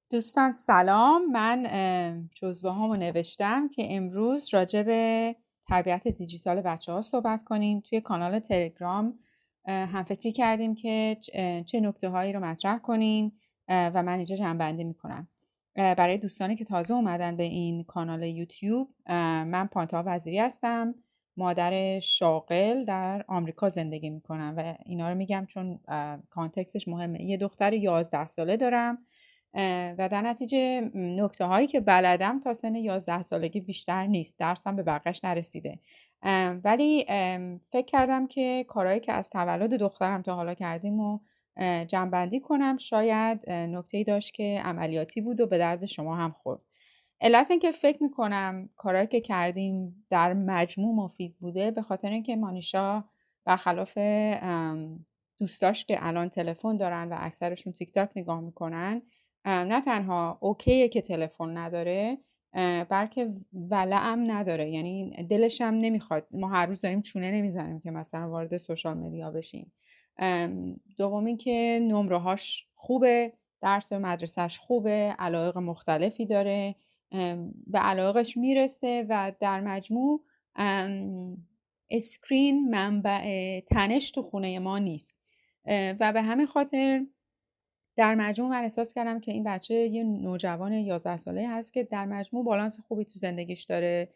دوستان سلام. من جزوه هامو نوشتم که امروز راجع به تربیت دیجیتال بچه ها صحبت کنیم. توی کانال تلگرام هم فکری کردیم که چه نکته هایی رو مطرح کنیم و من اینجا جمع‌بندی میکنم. برای دوستانی که تازه اومدن به این کانال یوتیوب، من پانتا وزیری هستم، مادر شاغل در آمریکا زندگی میکنم و اینا رو میگم چون کانتکستش مهمه. یه دختر 11 ساله دارم و در نتیجه نکته هایی که بلدم تا سن 11 سالگی بیشتر نیست، درسم به بقیش نرسیده، ولی فکر کردم که کارهایی که از تولد دخترم تا حالا کردیم و جمع‌بندی کنم. شاید نکته‌ای داشت که عملیاتی بود و به درد شما هم خورد. علت این که فکر میکنم کارهایی که کردیم در مجموع مفید بوده به خاطر اینکه مانیشا برخلاف دوستاش که الان تلفن دارن و اکثرشون تیک تاک نگاه میکنن، نه تنها اوکیه که تلفن نداره، بلکه ولعم نداره، یعنی دلش هم نمیخواد. ما هر روز داریم چونه نمیزنیم که مثلا وارد سوشال مدیا بشیم. دوم این که نمره‌هاش خوبه، درس مدرسهش خوبه، علایق مختلفی داره، به علایقش میرسه و در مجموع اسکرین منبع تنش تو خونه ما نیست و به همین خاطر در مجموع من احساس کردم که این بچه یه نوجوان 11 ساله هست که در مجموع بالانس خوبی تو زندگیش داره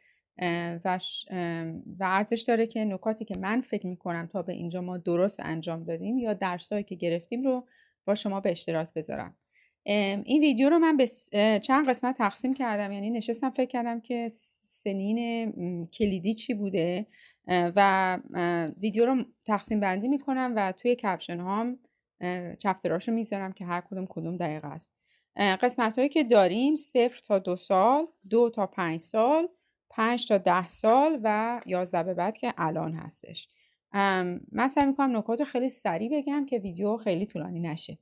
و ارزش داره که نکاتی که من فکر میکنم تا به اینجا ما درست انجام دادیم یا درسایی که گرفتیم رو با شما به اشتراک بذارم. این ویدیو رو من به چند قسمت تقسیم کردم، یعنی نشستم فکر کردم که سنین کلیدی چی بوده و ویدیو رو تقسیم بندی میکنم و توی کپشن هام چپتراشو میذارم که هر کدوم دقیقه است. قسمت هایی که داریم 0 تا 2 سال، 2 تا 5 سال، 5 تا 10 سال و 11 به بعد که الان هستش. من سعی میکنم نکات خیلی سریع بگم که ویدیو خیلی طولانی نشه.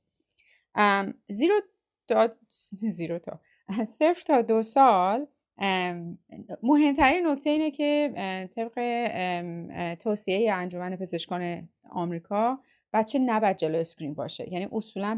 زیرو تا 0 تا 2 سال مهمترین نکته اینه که طبق توصیه انجمن پزشکان آمریکا بچه نباید جلو اسکرین باشه. یعنی اصولا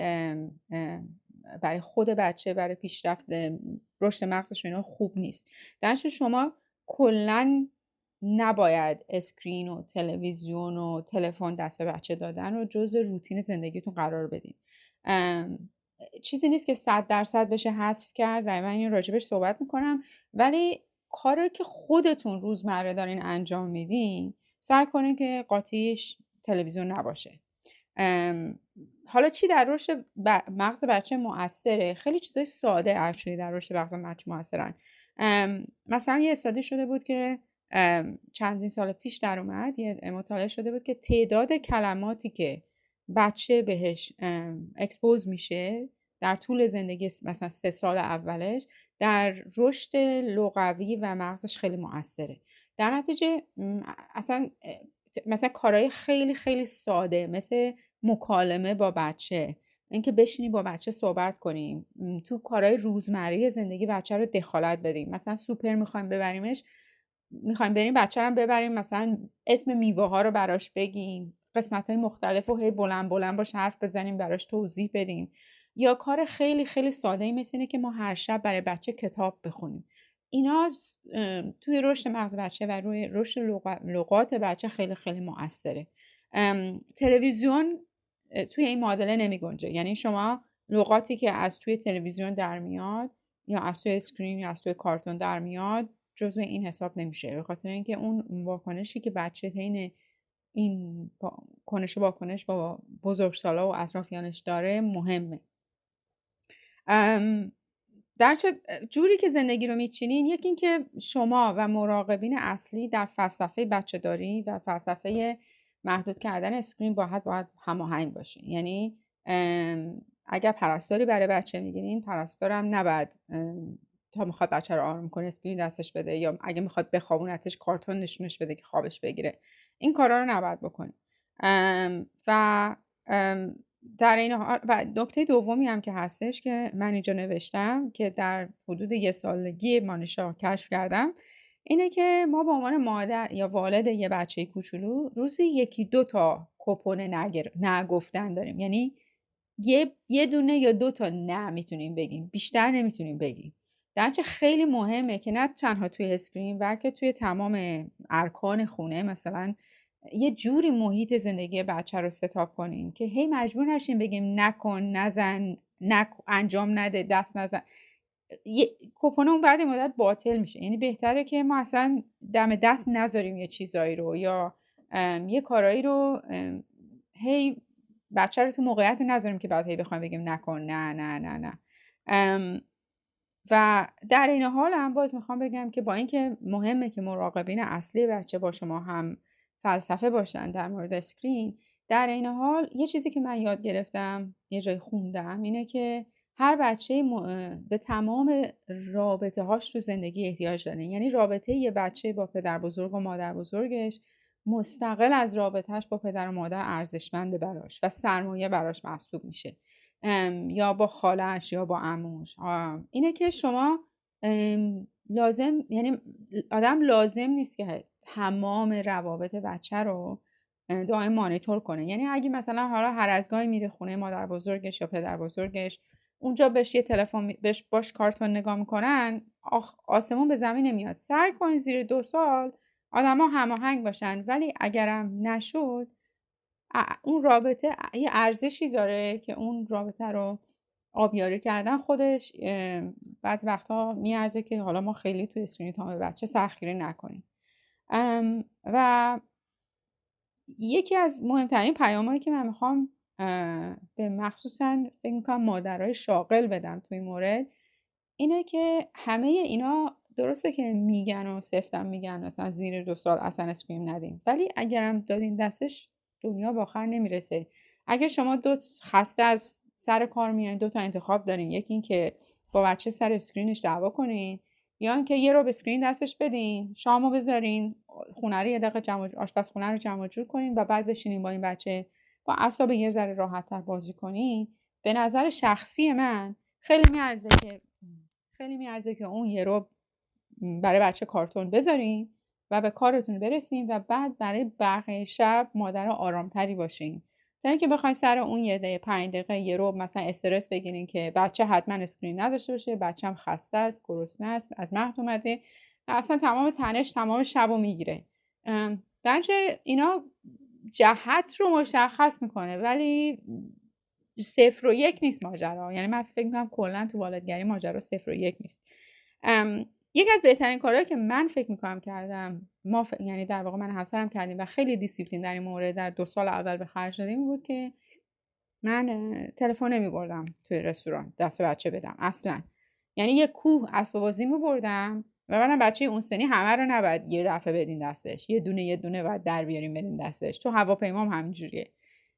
برای خود بچه، برای پیشرفت رشد مغزش اینا خوب نیست. درش شما کلا نباید اسکرین و تلویزیون و تلفن دست بچه دادن رو جزو روتین زندگیتون قرار بدین. چیزی نیست که 100% بشه حذف کرد و من این راجبش صحبت میکنم، ولی کاری که خودتون روزمره دارین انجام میدین سعی کنین که قاطیش تلویزیون نباشه. حالا چی در رشد مغز بچه مؤثره؟ خیلی چیزای ساده اکچولی در رشد مغز بچه مؤثرن. مثلا یه استادی شده بود که چندین سال پیش در اومد، یه مطالعه شده بود که تعداد کلماتی که بچه بهش اکسپوز میشه در طول زندگی، مثلا 3 سال اولش، در رشد لغوی و مغزش خیلی مؤثره. در نتیجه اصلا مثلا کارهای خیلی خیلی ساده مثل مکالمه با بچه، اینکه بشینیم با بچه صحبت کنیم، تو کارهای روزمره زندگی بچه رو دخالت بدیم. مثلا سوپر میخوایم ببریمش، میخوایم بریم بچه رو ببریم، مثلا اسم میوه ها رو براش بگیم، قسمت های مختلف رو هی بلند بلند باش حرف بزنیم، براش توضیح بدیم. یا کار خیلی خیلی ساده ای مثل اینه که ما هر شب برای بچه کتاب بخونیم. اینا توی رشد مغز بچه و روی رشد لغات بچه خیلی خیلی مؤثره. تلویزیون توی این معادله نمی گنجه. یعنی شما لغاتی که از توی تلویزیون در میاد یا از توی اسکرین یا از توی کارتون در میاد جزو این حساب نمیشه، به خاطر اینکه اون واکنشی که بچه حین این واکنش با بزرگسالا و اطرافیانش داره مهمه. در چه جوری که زندگی رو میچینین، یکی این که شما و مراقبین اصلی در فلسفه بچه داری و فلسفه محدود کردن اسکرین باید هماهنگ باشین. یعنی اگر پرستاری برای بچه میگیرین، پرستارم نباید تا میخواد بچه رو آروم کنه اسکرین دستش بده، یا اگه میخواد بخوابونتش کارتون نشونش بده که خوابش بگیره. این کارا رو نباید بکنین. و در این حال و نکته دومی هم که هستش که من اینجا نوشتم که در حدود 1 سالگی مانیشا کشف کردم، اینه که ما به عنوان مادر یا والد یه بچه کوچولو روزی 1-2 تا کپون نگفتن داریم. یعنی یه دونه یا 2 تا نه میتونیم بگیم، بیشتر نمیتونیم بگیم. درنچه خیلی مهمه که نه تنها توی اسکرین بلکه توی تمام ارکان خونه مثلا یه جوری محیط زندگی بچه رو ستاب کنیم که هی مجبور نشیم بگیم نکن، نزن، انجام نده، دست نزن. کوپن اون بعد مدت باطل میشه. یعنی بهتره که ما اصلا دم دست نذاریم یه چیزایی رو یا یه کارایی رو هی بچه رو تو موقعیت نذاریم که بعد هی بخوایم بگیم نکن، نه نه نه نه. و در این حال هم باز میخوام بگم که با اینکه مهمه که مراقبین اصلی بچه با شما هم فلسفه باشن در مورد اسکرین، در این حال یه چیزی که من یاد گرفتم، یه جای خوندم، اینه که هر بچه به تمام رابطه هاش تو زندگی احتیاج داره. یعنی رابطه یه بچه با پدر بزرگ و مادر بزرگش مستقل از رابطهش با پدر و مادر ارزشمنده براش و سرمایه براش محسوب میشه، یا با خالش یا با عموش. اینه که شما لازم، یعنی آدم لازم نیست که تمام روابط بچه رو دائم مانیتور کنه. یعنی اگه مثلا حالا هر از گاهی میره خونه مادر بزرگش یا پدر بزرگش، اونجا بهش یه تلفن باش کارتون نگاه میکنن، آسمون به زمین نمیاد. سعی کنین زیر 2 سال آدما هماهنگ باشن، ولی اگرم نشد اون رابطه یه ارزشی داره که اون رابطه رو آبیاری کردن خودش بعض وقتا میارزه که حالا ما خیلی توی اسکرین تایم بچه سختگیری نکنیم. و یکی از مهمترین پیامایی که من میخوام به مخصوصا فکر میکنم مادرای شاغل بدم توی مورد اینه که همه اینا درسته که میگن و سفتم میگن مثلا زیر 2 سال اصلا اسکرین ندیم، ولی اگرم دادین دستش دنیا به آخر نمیرسه. اگه شما خسته از سر کار میان 2 تا انتخاب دارین، یکی این که با بچه سر اسکرینش دعوا کنین، یا اینکه یه رو به اسکرین دستش بدین، شامو بذارین خونه رو یه دقیقه آشپزخونه رو جمع جور کنین و بعد بشینین با این بچه با اعصاب یه ذره راحت‌تر بازی کنین. به نظر شخصی من خیلی میارزه که اون یه رو برای بچه کارتون بذارین و به کارتون برسین و بعد برای بقیه شب مادر آرامتری باشین، تا اینکه بخواین سر اون 5 دقیقه یه رو مثلا استرس بگیرین که بچه حتما اسکرین نداشته باشه، بچه‌م خسته است، گرسنه است، از مهد اومده، اصلا تمام تنش تمام شبو میگیره. درنچه اینا جهت رو مشخص میکنه ولی 0 و 1 نیست ماجرا. یعنی من فکر میکنم کلا تو والدگری ماجرا 0 و 1 نیست. یکی از بهترین کارهایی که من فکر میکنم کردم، یعنی در واقع من همسرم کردیم و خیلی دیسیپلین در این مورد در 2 سال اول به خرج دادیم، بود که من تلفن نمیبردم توی رستوران دست بچه بدم اصلا. یعنی یه کوه اسباب بازی میبردم و بعدم بچه اون سنی همه رو نباید یه دفعه بدین دستش، یه دونه باید در بیاریم بدین دستش. تو هواپیما هم همینجوریه.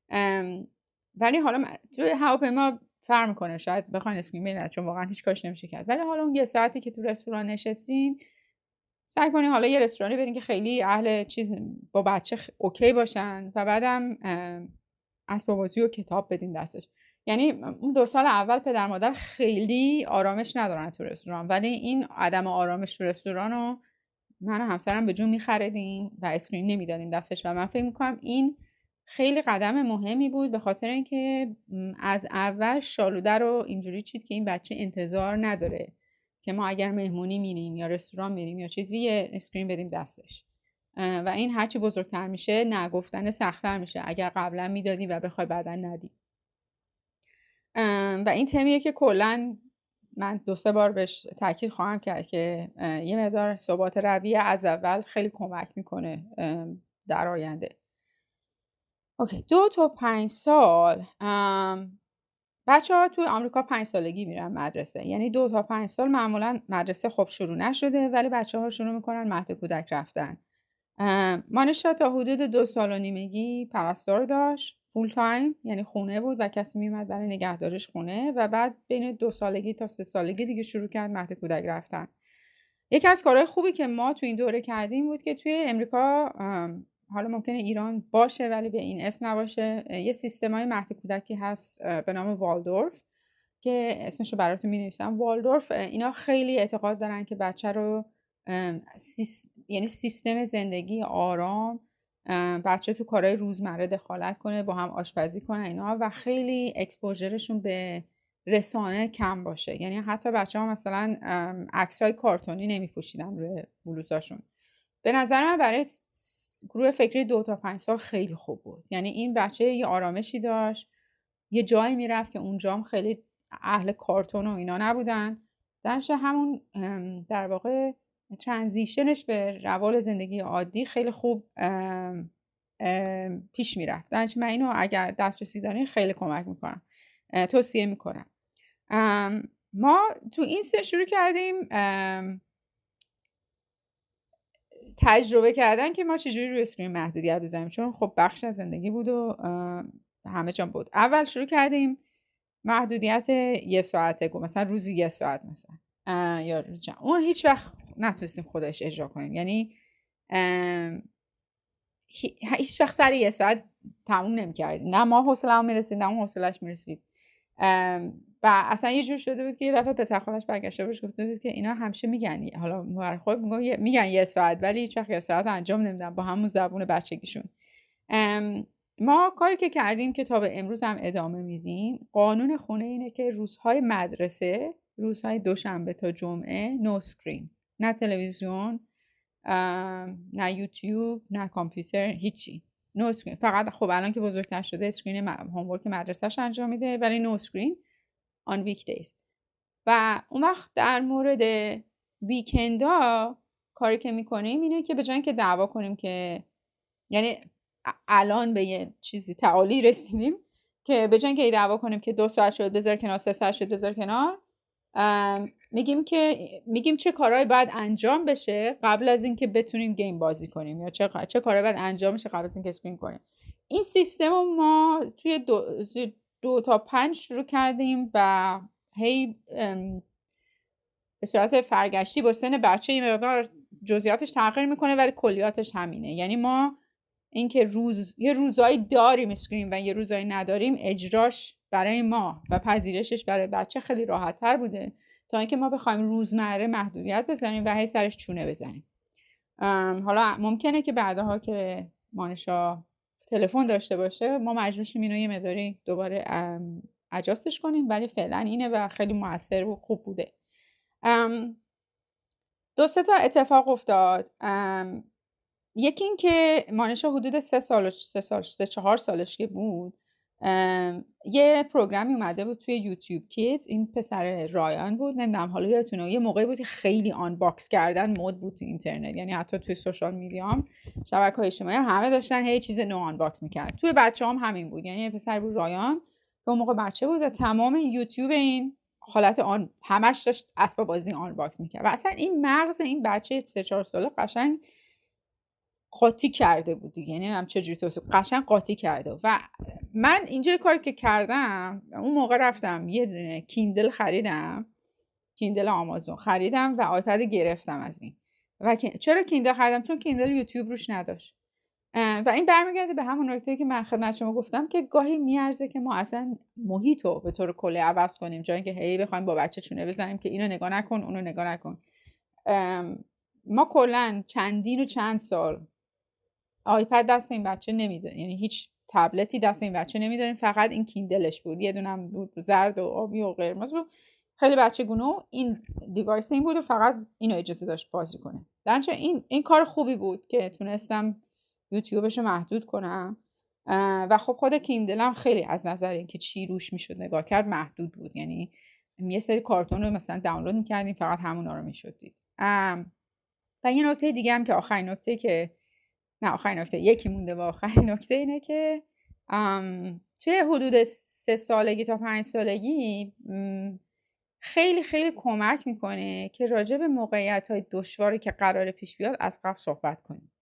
ولی حالا توی هواپیما فرق میکنه، شاید بخواین اسکرین بدین چون واقعا هیچ کارش نمیشه کرد، ولی حالا اون 1 ساعتی که تو رستوران نشستین سعی کنین حالا یه رستورانی برین که خیلی اهل چیز با بچه اوکی باشن و بعدم اسباب بازی و کتاب بدین دستش. یعنی اون 2 سال اول پدر مادر خیلی آرامش ندارن تو رستوران، ولی این عدم آرامش تو رستوران رو من و همسرم به جون می‌خریدیم و اسکرین نمیدادیم دستش و من فکر می‌کنم این خیلی قدم مهمی بود، به خاطر اینکه از اول شالوده رو اینجوری چید که این بچه انتظار نداره که ما اگر مهمونی میریم یا رستوران میریم یا چیزی یه اسکرین بدیم دستش. و این هرچی بزرگتر میشه نگفتن سخت‌تر میشه اگر قبلا میدادی و بخوای بعدا ندی. و این تمیه که کلا من 2-3 بار بهش تاکید خواهم کرد که یه مقدار ثبات رویه از اول خیلی کمک میکنه در آینده. اوکی، 2 تا 5 سال بچه‌ها توی آمریکا 5 سالگی میرن مدرسه. یعنی 2 تا 5 سال معمولا مدرسه خب شروع نشده ولی بچه‌ها شروع میکنن مهد کودک رفتن. مانیشا تا حدود 2 سال و نیمگی پرستار داشت فول تایم، یعنی خونه بود و کسی میومد برای نگهداریش خونه، و بعد بین 2 سالگی تا 3 سالگی دیگه شروع کرد مهد کودک رفتن. یکی از کارهای خوبی که ما تو این دوره کردیم بود که توی امریکا، حالا ممکنه ایران باشه ولی به این اسم نباشه، یه سیستمای مهد کودکی هست به نام والدورف که اسمشو براتون می‌نویسم. والدورف اینا خیلی اعتقاد دارن که بچه رو یعنی سیستم زندگی آرام بچه تو کارهای روزمره دخالت کنه، با هم آشپزی کنه اینا، و خیلی اکسپوژرشون به رسانه کم باشه. یعنی حتی بچه ها مثلا عکسای کارتونی نمی‌پوشیدن روی بلوزاشون. به نظر من برای گروه فکری 2 تا 5 سال خیلی خوب بود. یعنی این بچه یه آرامشی داشت، یه جایی میرفت که اونجا هم خیلی اهل کارتون و اینا نبودن. درش همون در واقع ترانزیشنش به روال زندگی عادی خیلی خوب پیش میرفت. درش من اینو اگر دسترسی دارین خیلی کمک میکنم، توصیه میکنم. ما تو این سه شروع کردیم تجربه کردن که ما چجوری روی اسکرین محدودیت بزنیم، چون خب بخش از زندگی بود و همه جا بود. اول شروع کردیم محدودیت 1 ساعته، مثلا روزی 1 ساعت مثلا، یا روز چند. اون هیچ وقت نتونستیم خودش اجرا کنیم. یعنی هیچ وقت سر 1 ساعت تموم نمی‌کردیم، نه ما حوصله‌مون میرسید نه اون حوصله‌اش میرسید. و اصلا یه جور شده بود که یه دفعه پسر خالش برگشته بهش گفته بود که اینا همیشه میگن، حالا خود میگن 1 ساعت ولی هیچ وقت 1 ساعت انجام نمیدن با همون زبون بچگیشون. ما کاری که کردیم که تا به امروز هم ادامه میدیم، قانون خونه اینه که روزهای مدرسه، روزهای دوشنبه تا جمعه، نو اسکرین، نه تلویزیون، نه یوتیوب، نه کامپیوتر، هیچی، نو اسکرین. فقط خب الان که بزرگتر شده اسکرین هومورک مدرسه‌اش انجام میده، ولی نو اسکرین آن ویک دیز. و اون وقت در مورد ویکندا کاری که میکنیم اینه که به جای اینکه دعوا کنیم که، یعنی الان به یه چیزی تعالی رسیدیم که به جای اینکه دعوا کنیم که 2 ساعت شد بذار کنار، 3 ساعت شد بذار کنار، میگیم چه کارهایی باید انجام بشه قبل از اینکه بتونیم گیم بازی کنیم، یا چه کارهایی باید انجام بشه قبل از اینکه اسکرین کنیم. این سیستم ما توی 2 تا 5 شروع کردیم و هی به صورت فرگشتی با سن بچه یه مقدار جزئیاتش تغییر میکنه ولی کلیاتش همینه. یعنی ما اینکه یه روزایی داریم اسکرین و یه روزایی نداریم، اجراش برای ما و پذیرشش برای بچه خیلی راحت تر بوده تا اینکه ما بخوایم روزمره محدودیت بزنیم و هی سرش چونه بزنیم. حالا ممکنه که بعدها که مانشا تلفن داشته باشه ما مجبور شیم اینو یه مقداری دوباره اجاستش کنیم، ولی فعلا اینه و خیلی موثر و خوب بوده. 2 تا اتفاق افتاد. یکی این که مانشا حدود 3-4 سالش که بود، یه پروگرامی اومده بود توی یوتیوب کیدز. این پسر رایان بود، نمیدونم حالا یادتونه یه موقعی بود که خیلی آنباکس کردن مود بود تو اینترنت، یعنی حتی توی سوشال میدیا هم، شبکه‌های اجتماعی هم همه داشتن هی چیز نو آنباکس میکرد. توی بچه‌ها هم همین بود. یعنی یه پسر بود رایان که اون موقع بچه بود و تمام یوتیوب این حالت همش داشت اسباب بازی آنباکس میکرد و اصلا این مغز این بچه 3-4 ساله قشنگ قاطی کرده بود دیگه. یعنی هم چجوری توصیف، قشنگ قاطی کرده. و من اینجا کاری که کردم، اون موقع رفتم یه دونه کیندل خریدم، کیندل آمازون خریدم و آیپد گرفتم از این. و چرا کیندل خریدم؟ چون کیندل یوتیوب روش نداشت. و این برمیگرده به همون نکته که من خدمت شما گفتم که گاهی میارزه که ما اصلا محیطو به طور کلی عوض کنیم، جایی که هی بخوایم با بچه چونه بزنیم که اینو نگاه نکن اونو نگاه نکن. ما کلا چند سال آیپد دست این بچه نمیدادیم، یعنی هیچ تبلتی دست این بچه نمیدادیم، فقط این کیندلش بود. یه دونم بود زرد و آبی و قرمز بود، خیلی بچه گونه. این دیوایس این بود و فقط اینو اجازه داشت بازی کنه. درنچه این کار خوبی بود که تونستم یوتیوبش رو محدود کنم و خب خود کیندلم خیلی از نظر اینکه چی روش میشد نگاه کرد محدود بود. یعنی یه سری کارتون رو مثلا دانلود میکردیم فقط همونا رو میشد دید. و یه نکته دیگه هم که آخرین نکته یکی مونده با آخرین نکته اینه که توی حدود 3 سالگی تا 5 سالگی خیلی خیلی کمک میکنه که راجع به موقعیت‌های دشواری که قرار پیش بیاد از قبل صحبت کنیم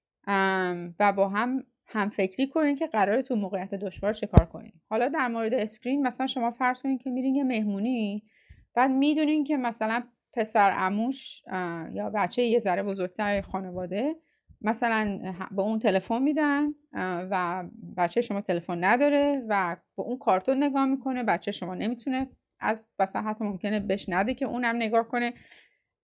و با هم فکری کنین که قراره تو موقعیت دشوار چه کار کنین. حالا در مورد اسکرین مثلا شما فرض کنین که میرین یه مهمونی، بعد میدونین که مثلا پسر عموش یا بچه یه ذره بزرگتر خانواده مثلا به اون تلفن میدن و بچه شما تلفن نداره و به اون کارتون نگاه میکنه، بچه شما نمیتونه از مثلا حتی ممکنه بهش نده که اونم نگاه کنه.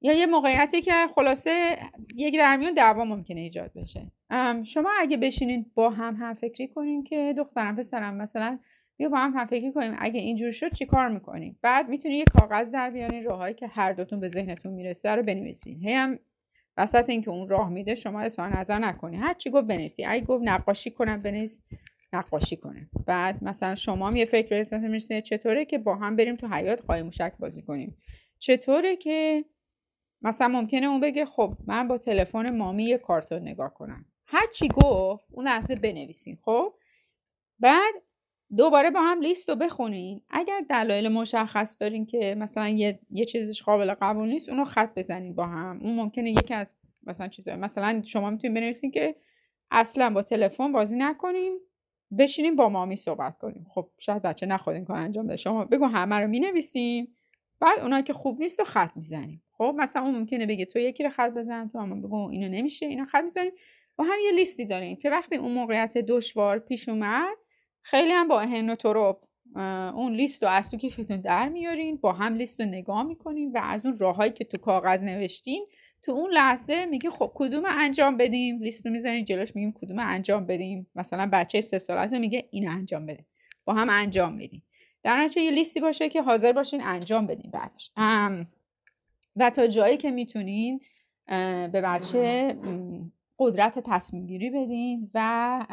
یا یه موقعیتی که خلاصه یک در میون دعوا ممکنه ایجاد بشه. شما اگه بشینین با هم فکری کنین که دخترم پسرم مثلا بیا با هم فکری کنیم اگه اینجور شد چی کار میکنیم، بعد میتونی یه کاغذ در بیارین، راههایی که هر دوتون به ذهنتون میرسه رو بنویسین. هی هم وسط اینکه اون راه میده شما اظهار نظر نکنی، هر چی گفت بنویسی. اگه گفت نقاشی کنم بنویس نقاشی کنه. بعد مثلا شما هم یه فکر حساب میرسه چطوره که با هم بریم تو حیاط قایم موشک بازی کنیم، چطوره که مثلا ممکنه اون بگه خب من با تلفن مامی یه کارتون نگاه کنم. هر چی گفت اون لحظه بنویسین. خب بعد دوباره با هم لیست رو بخونین. اگر دلایل مشخص دارین که مثلا یه چیزش قابل قبول نیست، اونو خط بزنین با هم. اون ممکنه یکی از مثلا چیزا، مثلا شما میتونین بنویسین که اصلا با تلفن بازی نکنیم، بشینیم با مامی صحبت کنیم. خب شاید بچه نخواد این کار انجام بده، شما بگو همه رو مینویسیم، بعد اونایی که خوب نیست رو خط میزنیم. خب مثلا اون ممکنه بگه تو یکی رو خط بزن، تو هم بگو اینو نمیشه، اینو خط میزنیم. با هم یه لیستی داریم که وقتی اون موقعیت دشوار پیش اومد خیلی هم با اهن و تراب اون لیست رو از تو کیفتون در میارین، با هم لیست رو نگاه میکنین و از اون راههایی که تو کاغذ نوشتین تو اون لحظه میگی خب کدوم انجام بدیم. لیست رو میذارین جلوش، میگیم کدوم انجام بدیم. مثلا بچه 3 سالته میگه اینو انجام بده، با هم انجام بدیم. در نتیجه یه لیستی باشه که حاضر باشین انجام بدین بعدش. و تا جایی که میتونین به بچه قدرت تصمیم گیری بدین و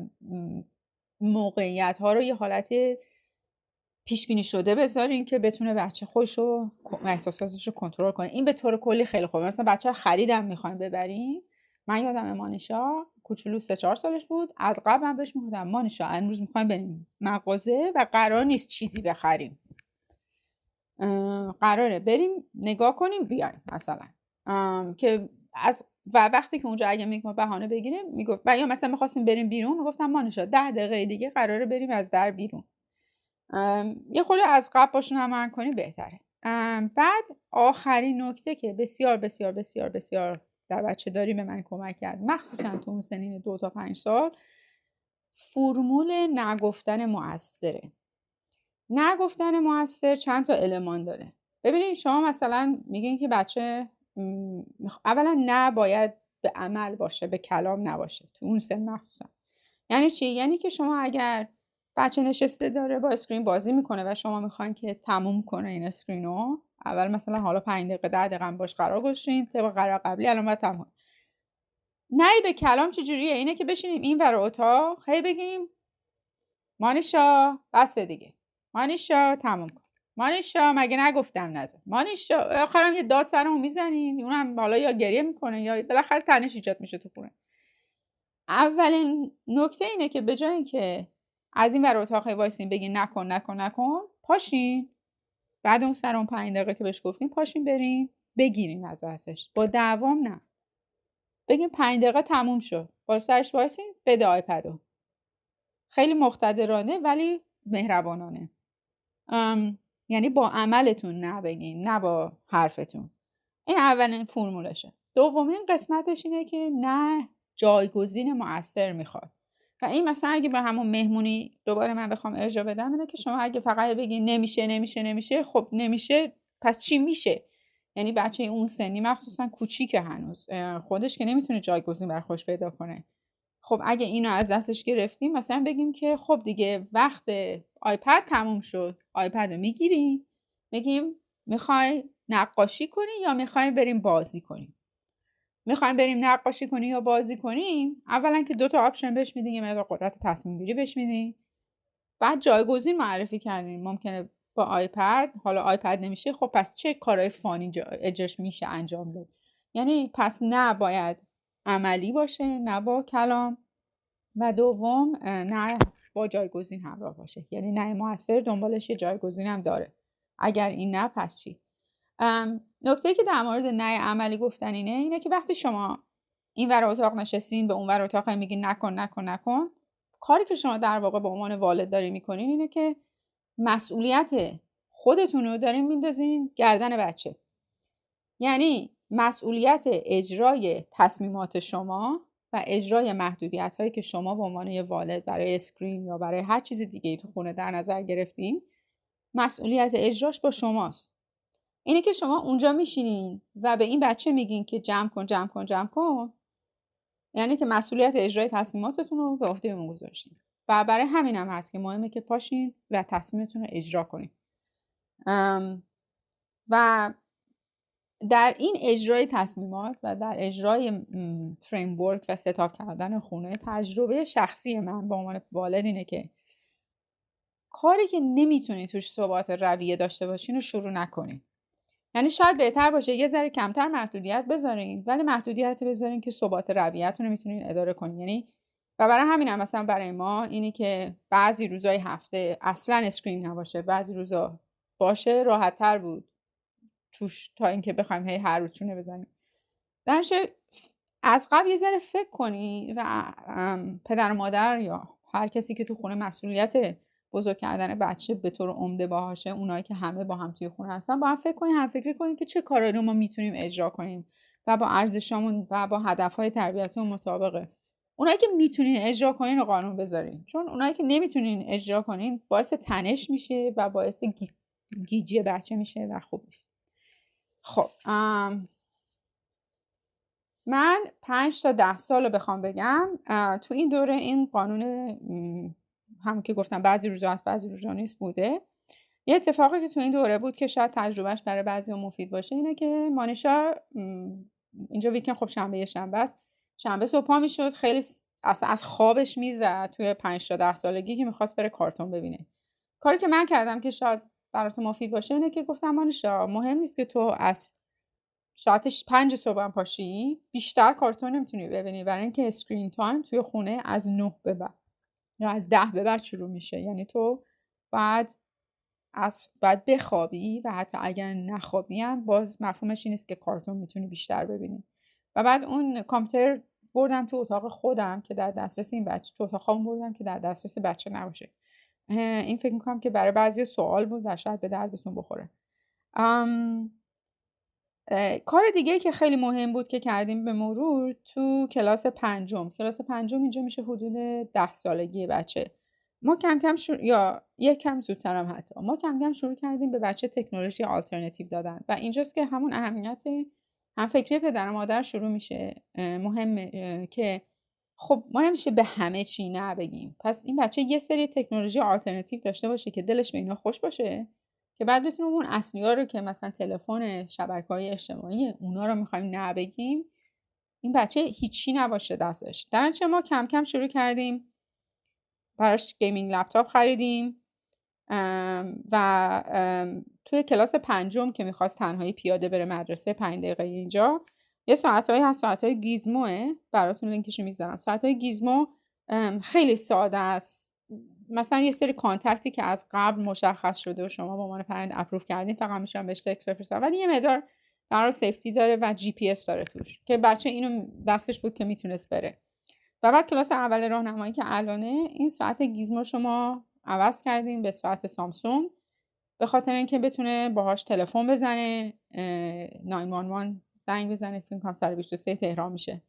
موقعیت ها رو یه حالت پیش بینی شده بذارین که بتونه بچه خودش رو احساساتش رو کنترل کنه. این به طور کلی خیلی خوبه. مثلا بچه رو خریدم میخوایم ببرین، من یادم مانیشا کوچولو 3-4 سالش بود، از قبل من بهش میگفتم مانیشا امروز میخوایم بریم مغازه و قرار نیست چیزی بخریم، قراره بریم نگاه کنیم بیایم مثلا. که از و وقتی که اونجا اگه میگم بهانه بگیریم میگفت، و یا مثلا میخواستیم بریم بیرون میگفتم مانیشا 10 دقیقه دیگه قراره بریم از در بیرون. یه خورده از قبل باشون عمل کنیم بهتره. بعد آخرین نکته که بسیار بسیار بسیار بسیار در بچه داری به من کمک کرد، مخصوصا تو اون سنین 2 تا 5 سال، فرمول نگفتن مؤثره. نگفتن مؤثر چند تا المان داره. ببینید شما مثلا میگین که بچه اولا نه باید به عمل باشه، به کلام نباشه تو اون سن مخصوصا. یعنی چی؟ یعنی که شما اگر بچه نشسته داره با اسکرین بازی میکنه و شما میخواین که تموم کنه این اسکرینو، اول مثلا حالا 5 دقیقه 10 دقیقه باش قرار گذاشتین طبق قرار قبلی، الان باید تموم. نه به کلام چجوریه؟ اینه که بشینیم این ور اتاق هی بگیم مانیشا بس دیگه، مانیشا تموم کن، مانیشا مگه نگفتم نزن، مانیشا. آخرام یه داد سرمون میزنین، اونم حالا یا گریه میکنه یا بالاخره تنش ایجاد میشه تو خونه. اولین نکته اینه که به جای اینکه از این ور اتاق وایسین بگین نکن نکن نکن، پاشین بعد اون سر اون 5 دقیقه که بهش گفتین پاشین برین بگیرین از دستش. با دوام نه، بگین 5 دقیقه تموم شد، بالا سرش وایسین بده آیپدو. خیلی مقتدرانه ولی مهربانانه. یعنی با عملتون نه بگین، نه با حرفتون. این اولین فرمولشه. دومین قسمتش اینه که نه جایگزین مؤثر میخواد. و این مثلا اگه به همون مهمونی دوباره من بخوام ارجاع بدم اینه که شما اگه فقط بگین نمیشه نمیشه نمیشه، خب نمیشه پس چی میشه؟ یعنی بچه اون سنی مخصوصا کوچیکه هنوز، خودش که نمیتونه جایگزین بر خودش پیدا کنه. خب اگه اینو از دستش گرفتیم مثلا بگیم که خب دیگه وقت آیپد تموم شد، آیپد رو میگیریم، بگیم میخوای نقاشی کنی یا میخوای بریم بازی کنیم. میخوایم بریم نقاشی کنی یا بازی کنیم، اولا که 2 تا آپشن بهش میدیم، یه مقدار قدرت تصمیم گیری بهش میدیم. بعد جایگزین معرفی کردیم، ممکنه با آیپد، حالا آیپد نمیشه، خب پس چه کارهای فانی اجراش میشه انجام داد. یعنی پس نه باید عملی باشه نه با کلام، و دوم نه با جایگزین همراه باشه. یعنی نه مؤثر دنبالش یه جایگزین هم داره. اگر این نه پس چی؟ نکته که در مورد نه عملی گفتن اینه که وقتی شما این ور اتاق نشستین به اون ور اتاق میگین نکن نکن نکن، کاری که شما در واقع به عنوان والد داری میکنین اینه که مسئولیت خودتون رو دارین میندازین گردن بچه. یعنی مسئولیت اجرای تصمیمات شما و اجرای محدودیت هایی که شما به عنوان یه والد برای اسکرین یا برای هر چیز دیگه تو خونه در نظر گرفتین، مسئولیت اجراش با شماست. اینه که شما اونجا میشینین و به این بچه میگین که جمع کن، یعنی که مسئولیت اجرای تصمیماتتون رو به عهده اون گذاشتین. و برای همین هم هست که مهمه که پاشین و تصمیمتون رو اجرا کنین. و در این اجرای تصمیمات و در اجرای فریمورک و ستاپ کردن خونه، تجربه شخصی من به عنوان والد اینه که کاری که نمیتونی توش ثبات رویه داشته باشین رو شروع نکنین. یعنی شاید بهتر باشه یه ذره کمتر محدودیت بذارین، ولی محدودیت بذارین که ثبات رویه‌تون رو میتونین اداره کنین. یعنی و برای همین هم مثلا برای ما اینی که بعضی روزهای هفته اصلا اسکرین نباشه، بعضی روزا باشه، راحت تر بود توش تا اینکه بخوایم هر روز چونه بزنیم. درش از قبل یه ذره فکر کنی و پدر و مادر یا هر کسی که تو خونه مسئولیت بزرگ کردن بچه به طور عمده باهاشه، اونایی که همه با هم توی خونه هستن، با هم فکر کنیم، هم فکری کنیم که چه کارایی رو ما میتونیم اجرا کنیم و با ارزشامون و با هدفهای تربیتیمون مطابقه. اونایی که میتونین اجرا کنین رو قانون بذارین، چون اونایی که نمیتونین اجرا کنین باعث تنش میشه و باعث گیجی بچه میشه و خوب نیست. خب من 5 تا 10 سال رو بخوام بگم، تو این دوره این قانون هم که گفتم بعضی روزا هست بعضی روزا نیست بوده. یه اتفاقی که تو این دوره بود که شاید تجربهش برای بعضی مفید باشه اینه که مانیشا اینجا ویکند خب شنبه است، شنبه صبح پا میشد، خیلی اصلا از خوابش میزد توی 5 تا 10 سالگی که میخواست بره کارتون ببینه. کاری که من کردم که شاید برات مفید باشه اینه که گفتم مانیشا مهم نیست که تو از ساعت 5 صبح هم پاشی، بیشتر کارتون نمیتونی ببینی، برای اینکه اسکرین تایم توی خونه از 9 به بعد یا از 10 به بعد شروع میشه. یعنی تو بعد بخوابی و حتی اگر نخوابی هم باز مفهومش این نیست که کارتون میتونی بیشتر ببینی. و بعد اون کامپیوتر بردم تو اتاق خودم که در دسترس این بچه، تو اتاق خودم بردم که در دسترس بچه نباشه. این فکر میکنم که برای بعضی سوال بود و شاید به دردتون بخوره. کار دیگه که خیلی مهم بود که کردیم به مرور تو کلاس پنجم اینجا میشه حدود 10 سالگی بچه، ما کم کم یا یک کم زودتر هم حتی ما کم کم شروع کردیم به بچه تکنولوژی آلترناتیو دادن و اینجاست که همون اهمیت هم فکری پدر و مادر شروع میشه. مهمه که خب ما نمیشه به همه چی نه بگیم، پس این بچه یه سری تکنولوژی آلترناتیو داشته باشه که دلش به اینا خوش باشه، که بعد بتونیم اون اصلی‌ها رو که مثلا تلفن، شبکه‌های اجتماعی، اونا رو می‌خوایم نبگیم، این بچه هیچی نباشه دستش. در نتیجه ما کم کم شروع کردیم براش گیمینگ لپتاپ خریدیم و توی کلاس پنجم که می‌خواست تنهایی پیاده بره مدرسه 5 دقیقه اینجا، یه ساعت‌هایی هست، ساعت‌های گیزموه، براتون لینکشو می‌ذارم. ساعت‌های گیزمو خیلی ساده است. مثلا یه سری کانتکتی که از قبل مشخص شده و شما به عنوان پرنت اپروو کردین فقط میشن بهش تکست بفرستن، ولی یه مقدار در سیفتی داره و جی پی اس داره توش که بچه اینو دستش بود که میتونست بره. و بعد کلاس اول راهنمایی که الانه، این ساعت گیزمو شما عوض کردین به ساعت سامسونگ به خاطر اینکه بتونه باهاش تلفن بزنه، 911 زنگ بزنه، فکر کنم 123 تهران میشه.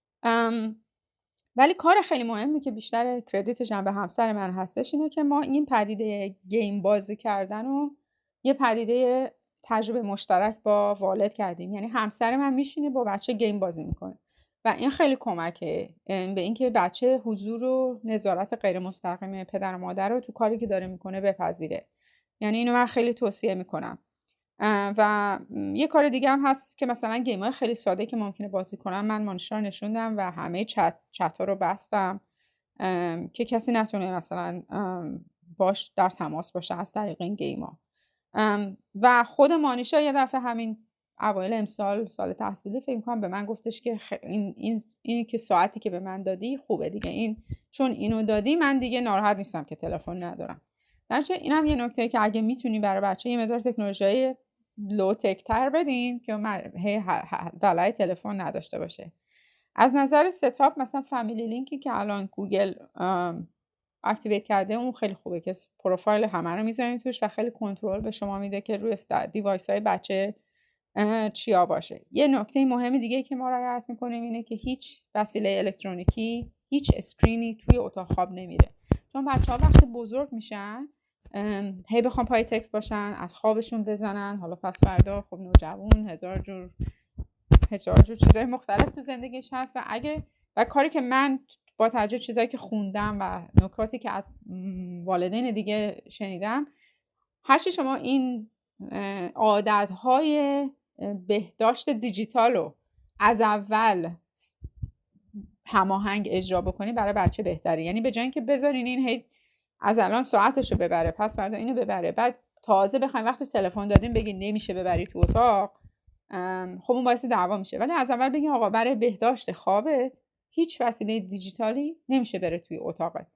ولی کار خیلی مهمی که بیشتر کردیتش هم به همسر من هستش اینه که ما این پدیده گیم بازی کردن رو یه پدیده تجربه مشترک با والد کردیم. یعنی همسر من میشینه با بچه گیم بازی میکنه و این خیلی کمکه به اینکه بچه حضور و نظارت غیر مستقیم پدر و مادر رو تو کاری که داره میکنه بپذیره. یعنی اینو من خیلی توصیه میکنم. و یه کار دیگه هم هست که مثلا گیم‌های خیلی ساده که ممکنه بازی کنم، من مانیشا رو نشوندم و همه چت‌ها رو بستم که کسی نتونه مثلا باش در تماس باشه از طریق این گیم‌ها. و خود مانیشا یه دفعه همین اوایل امسال سال تحصیلی فکر می‌کنم به من گفتش که این که ساعتی که به من دادی خوبه دیگه، چون اینو دادی من دیگه ناراحت نیستم که تلفن ندارم. درنچه این هم یه نکته که اگه میتونی برای بچه یه مقدار تکنولوژی لو تک تر بدین که بلای تلفن نداشته باشه. از نظر ستاپ مثلا فامیلی لینکی که الان گوگل اکتیویت کرده اون خیلی خوبه که پروفایل همه رو میذارین توش و خیلی کنترل به شما میده که روی دیوایس های بچه چیا باشه. یه نکته مهم دیگه که ما رعایت میکنیم اینه که هیچ وسیله الکترونیکی، هیچ اسکرینی توی اتاق خواب نمیره، چون بچه‌ها وقتی بزرگ میشن هی بخوام پای تکست باشن، از خوابشون بزنن. حالا پس فردا خب نوجوان هزار جور چیزای مختلف تو زندگیش هست و کاری که من با توجه چیزایی که خوندم و نکاتی که از والدین دیگه شنیدم، هرچی شما این عادتهای بهداشت دیجیتال رو از اول هماهنگ اجرا بکنی برای بچه بهتره. یعنی به جای اینکه بذارین این هی از الان ساعتشو ببره، پس فردا اینو ببره، بعد تازه بخوایم وقتی تلفن دادیم بگین نمیشه ببری تو اتاق، خب اون باعث دعوا میشه. ولی از اول بگین آقا برای بهداشت خوابت هیچ وسیله دیجیتالی نمیشه بره توی اتاقت.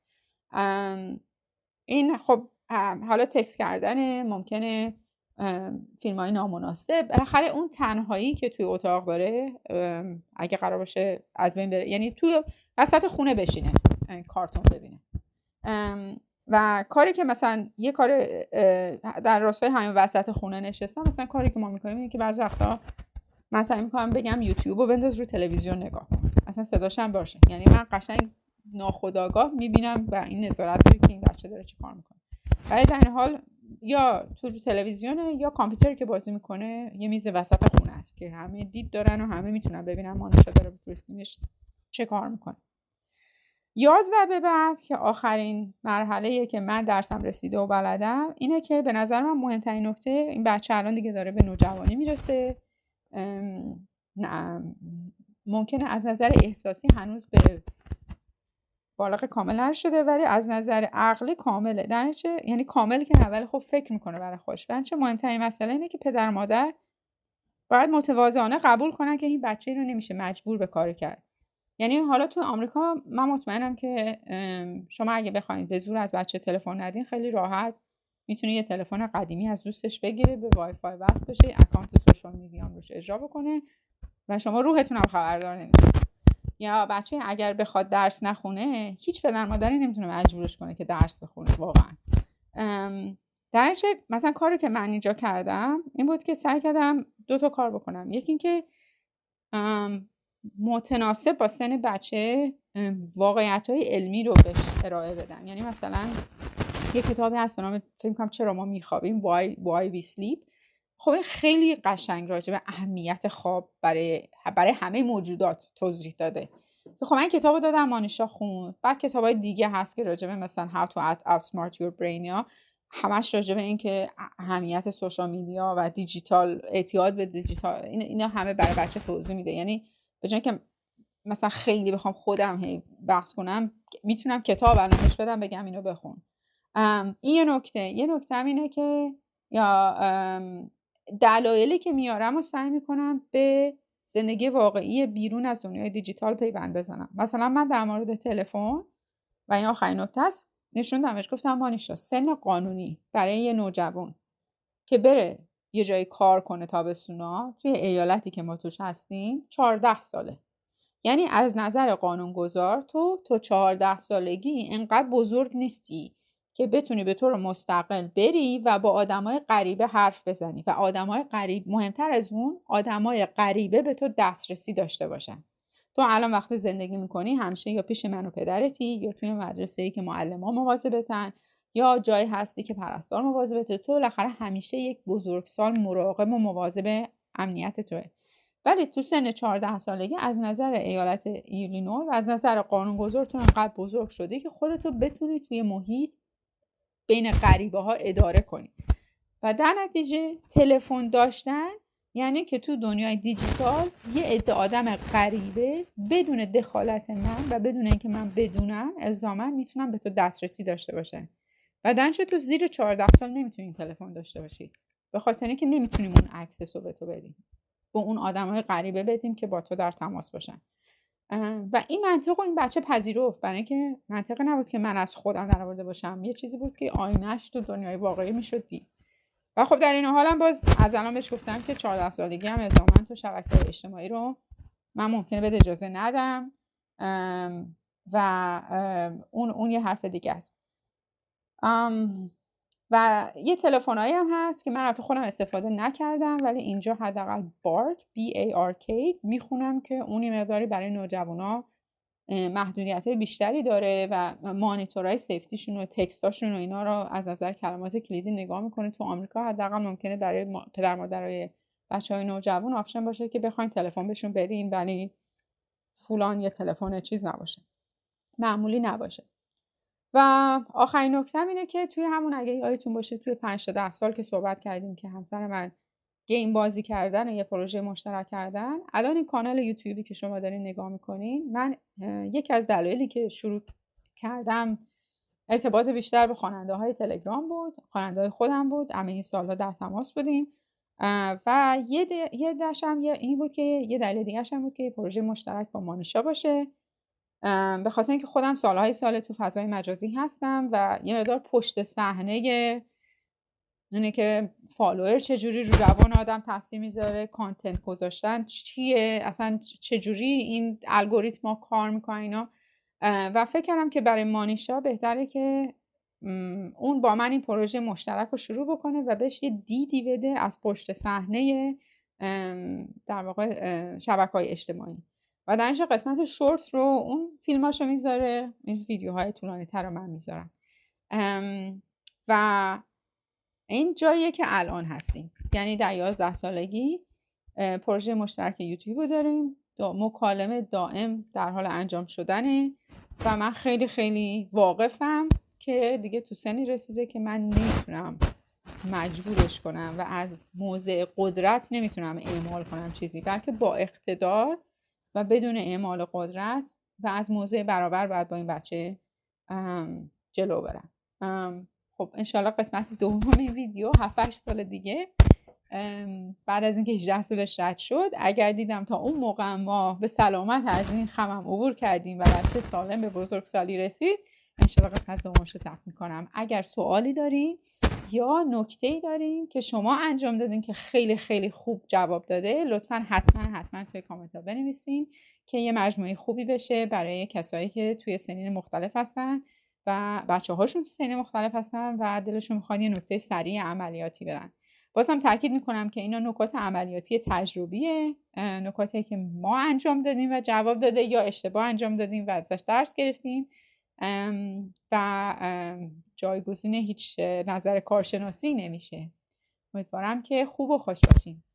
این خب حالا تکست کردن، ممکنه فیلم‌های نامناسب، بالاخره اون تنهایی که توی اتاق داره اگه قرار باشه از بین بره، یعنی توی وسط خونه بشینه کارتون ببینه. و کاری که مثلا یه کار در راستای همین وسط خونه نشستم، مثلا کاری که ما میکنیم اینه که بعضی وقتا مثلا میکنم بگم یوتیوب رو بنداز رو تلویزیون نگاه کن، اصلا صداش هم باشه. یعنی من قشنگ ناخودآگاه میبینم و این نظارت داره که این بچه داره چی کار میکنه. ولی در این حال یا تو تلویزیونه یا کامپیوتری که بازی میکنه یه میز وسط خونه است که همه دید دارن و همه میتونن ببینن مانوشا داره رو اسکرینش چه کار میکنه. 11 به بعد که آخرین مرحله‌ایه که من درسم رسیده و بلدم، اینه که به نظر من مهمترین نکته، این بچه الان دیگه داره به نوجوانی میرسه، ممکنه از نظر احساسی هنوز به بالغ کامل نشده ولی از نظر عقلی کامله. درنچه یعنی کامل که نه، ولی خب فکر میکنه برای خودش. درنچه مهمترین مسئله اینه که پدر مادر باید متواضعانه قبول کنن که این بچه رو نمیشه مجبور به کار کرد. یعنی حالا تو آمریکا من مطمئنم که شما اگه بخواید به زور از بچه تلفن ندین، خیلی راحت میتونه یه تلفن قدیمی از دوستش بگیره، به وای فای وصل بشه، اکانت سوشال میدیا هم روش اجرا بکنه و شما روحتون هم خبردار نمیشه. یا بچه اگر بخواد درس نخونه، هیچ پدر مادری نمیتونه مجبورش کنه که درس بخونه واقعا. درنچه مثلا کاری که من اینجا کردم این بود که سعی کردم 2 تا کار بکنم. یکی این که متناسب با سن بچه واقعیت‌های علمی رو بهش ارائه بدم. یعنی مثلا یه کتابی هست به نام فکر می‌کنم چرا ما میخوابیم، Why We Sleep. خب این خیلی قشنگ راجع به اهمیت خواب برای همه موجودات توضیح داده. خب من کتابو دادم، مانیشا خوند. بعد کتابای دیگه هست که راجع به مثلا How to Outsmart Your Brain، یا همش راجع به این که اهمیت سوشال میدیا و دیجیتال، اعتیاد به دیجیتال، اینا همه برای بچه توضیح میده. یعنی به جای که مثلا خیلی بخوام خودم هی بحث کنم، میتونم کتاب علمش بدم بگم اینو بخون. این یه نکته هم اینه که یا دلایلی که میارم و سعی میکنم به زندگی واقعی بیرون از دنیای دیجیتال پیوند بزنم. مثلا من در مورد تلفن و این آخرین نکته است نشوندمش، گفتم مانیشا سن قانونی برای یه نوجوان که بره یه جایی کار کنه تابستونا توی ایالتی که ما توش هستیم 14 ساله. یعنی از نظر قانونگذار تو 14 سالگی اینقدر بزرگ نیستی که بتونی به طور مستقل بری و با آدمای غریبه حرف بزنی و آدمای غریب، مهمتر از اون، آدمای غریبه به تو دسترسی داشته باشن. تو الان وقتی زندگی میکنی همیشه یا پیش من و پدرتی، یا توی مدرسه‌ای که معلم‌ها مواظبتن، یا جایی هستی که پرستار مواظبته. تو بالاخره همیشه یک بزرگسال مراقب و مواظب امنیت توه. ولی تو سن 14 سالگی از نظر ایالت ایلینوی و از نظر قانونگذار تو انقدر بزرگ شدی که خودتو بتونی توی محیط بین غریبه ها اداره کنی. و در نتیجه تلفن داشتن یعنی که تو دنیای دیجیتال یه عده آدم غریبه بدون دخالت من و بدون اینکه من بدونم الزاما میتونم به تو دسترسی داشته باشن. و درنچه تو زیر 14 سال نمیتونی تلفن داشته باشی، به خاطر اینکه نمیتونیم اون اکسس رو به تو بدیم، با اون آدمای غریبه بدیم که با تو در تماس باشن. و این منطق رو این بچه پذیرفت، برای اینکه منطق نبود که من از خودم درآورده باشم، یه چیزی بود که آینه‌اش تو دنیای واقعی میشد دید. و خب در این حالم باز از الان بهش گفتم که 14 سالگی هم الزاما تو شبکه‌های اجتماعی رو من ممکنه بده اجازه ندم و اون یه حرف دیگه است. و یه تلفنایی هم هست که من البته خودم استفاده نکردم ولی اینجا حداقل بارک BARK میخونم که اونی مقداری برای نوجوانا محدودیت‌های بیشتری داره و مانیتورهای سیفتیشون و تکستاشون و اینا رو از نظر کلمات کلیدی نگاه میکنه. تو آمریکا حداقل ممکنه برای پدر مادرای بچهای نوجوان آپشن باشه که بخواین تلفن بهشون بدین ولی فولان یه تلفن چیز نباشه، معمولی نباشه. و آخرین نکتم اینه که توی همون اگه یادتون باشه توی 5 تا 10 سال که صحبت کردیم که همسر من گیم بازی کردن و یه پروژه مشترک کردن، الان این کانال یوتیوبی که شما دارین نگاه میکنین، من یکی از دلایلی که شروع کردم ارتباط بیشتر به خواننده های تلگرام بود، خواننده های خودم بود، همه این سالها در تماس بودیم و یه داشتم این بود که یه دلیل دیگه هم بود که پروژه مشترک با مانیشا باشه، به خاطر اینکه خودم سال تو فضای مجازی هستم و یه مقدار پشت صحنه اینه که فالوور چجوری رو روان آدم تاثیر میذاره، کانتنت گذاشتن چیه، اصلا چجوری این الگوریتما کار میکنه اینا. و فکر کردم که برای مانیشا بهتره که اون با من این پروژه مشترک رو شروع بکنه و بهش یه دیدی بده از پشت صحنه در واقع شبکه‌های اجتماعی. و در اینجا قسمت شورت رو اون فیلماشو میذاره، این ویدیوهای طولانی تر رو من میذارم. و این جاییه که الان هستیم، یعنی در 11 سالگی پروژه مشترک یوتیوب رو داریم، مکالمه دائم در حال انجام شدنه و من خیلی خیلی واقفم که دیگه تو سنی رسیده که من نمیتونم مجبورش کنم و از موضع قدرت نمیتونم اعمال کنم چیزی، بلکه با اقتدار و بدون اعمال قدرت و از موضع برابر باید با این بچه جلو برم. خب انشالله قسمت دوم این ویدیو 7-8 سال دیگه بعد از اینکه 18 سالش رد شد، اگر دیدم تا اون موقع ما به سلامت از این خمم عبور کردیم و بچه سالم به بزرگسالی رسید، انشالله قسمت دومش رو ضبط میکنم. اگر سوالی دارین یا نکته‌ای دارین که شما انجام دادین که خیلی خیلی خوب جواب داده، لطفاً حتما توی کامنت‌ها بنویسین که یه مجموعه خوبی بشه برای کسایی که توی سنین مختلف هستن و بچه‌هاشون تو سنین مختلف هستن و دلشون میخواد یه نکته سریع عملیاتی برن. بازم تاکید میکنم که اینا نکات عملیاتی تجربیه، نکاتی که ما انجام دادیم و جواب داده یا اشتباه انجام دادیم و ازش درس گرفتیم و جایگزین هیچ نظر کارشناسی نمیشه. امیدوارم که خوب و خوش باشین.